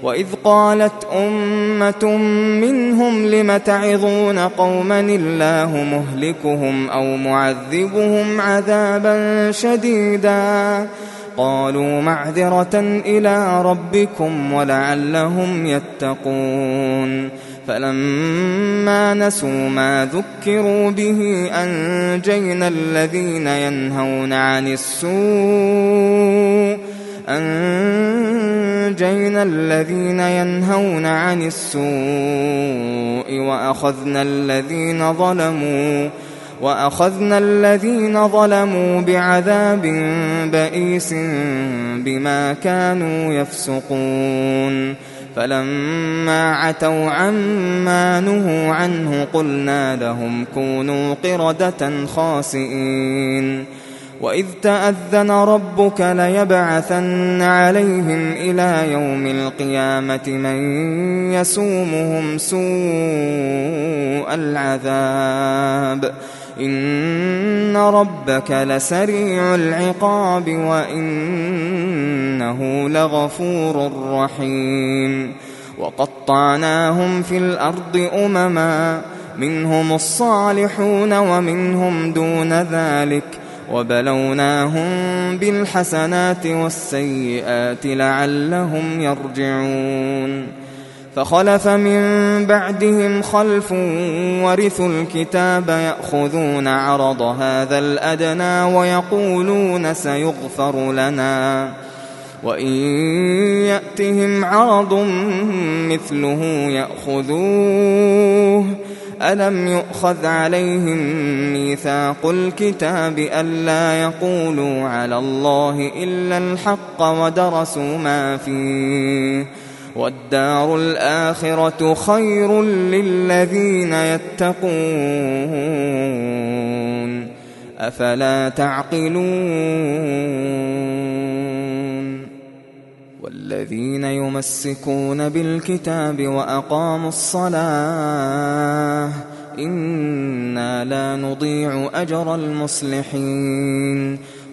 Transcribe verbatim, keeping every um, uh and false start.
وإذ قالت أمة منهم لم تعظون قوما الله مهلكهم أو معذبهم عذابا شديدا قالوا معذرة إلى ربكم ولعلهم يتقون فلما نسوا ما ذكروا به أنجينا الذين ينهون عن السوء أنجينا الذين ينهون عن السوء وأخذنا الذين ظلموا وأخذنا الذين ظلموا بعذاب بئيس بما كانوا يفسقون فلما عتوا عما نهوا عنه قلنا لهم كونوا قردة خاسئين وإذ تأذن ربك ليبعثن عليهم إلى يوم القيامة من يسومهم سوء العذاب إن ربك لسريع العقاب وإنه لغفور رحيم وقطعناهم في الأرض أمما منهم الصالحون ومنهم دون ذلك وبلوناهم بالحسنات والسيئات لعلهم يرجعون فخلف من بعدهم خلف ورثوا الكتاب يأخذون عرض هذا الأدنى ويقولون سيغفر لنا وإن يأتهم عرض مثله يأخذوه ألم يؤخذ عليهم ميثاق الكتاب ألا يقولوا على الله إلا الحق ودرسوا ما فيه والدار الآخرة خير للذين يتقون أفلا تعقلون والذين يمسكون بالكتاب وأقاموا الصلاة إنا لا نضيع أجر المصلحين